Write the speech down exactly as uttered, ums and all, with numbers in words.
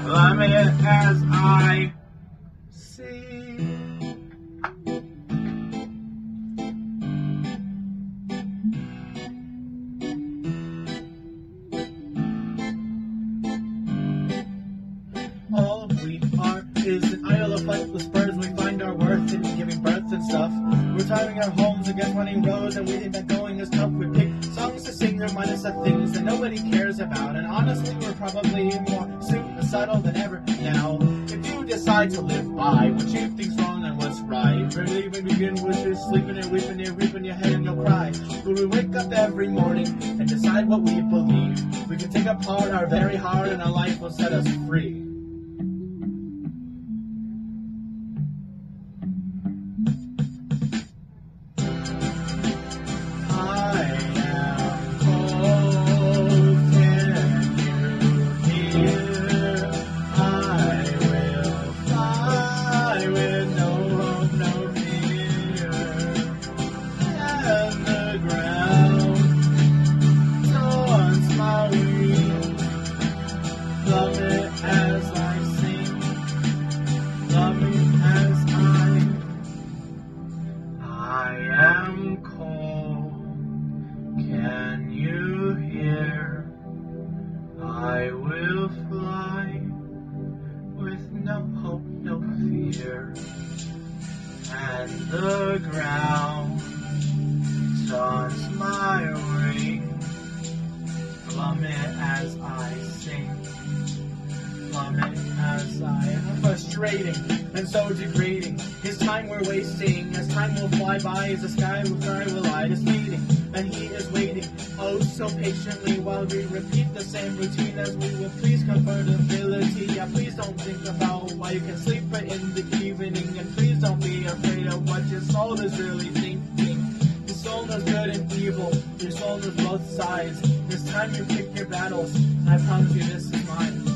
plummet as I sing. All we are is an isle of lifeless birds. We find our worth in giving birth and stuff. We're timing our homes against running roads, and we think that going is tough. We pick songs to sing, remind us of things that nobody cares about. And honestly, we're probably more suicidal than ever now. If you decide to live by what you think's wrong and what's right, really we begin with this sleeping and weeping and reaping your head and you'll cry. But we wake up every morning and decide what we believe. We can take apart our very heart, and our life will set us free. I will fly with no hope, no fear, and the ground taunts my wings. Plummet as I sing, plummet as I am. Frustrating and so degrading is time we're wasting, as time will fly by, as the sky will fly will light is fading, and he is waiting, oh so patiently, while we repeat the same routine as we will please comfortability. Yeah, please don't think about why you can sleep in the evening, and please don't be afraid of what your soul is really thinking. Your soul knows good and evil, your soul knows both sides. This time you pick your battles, and I promise you this is mine.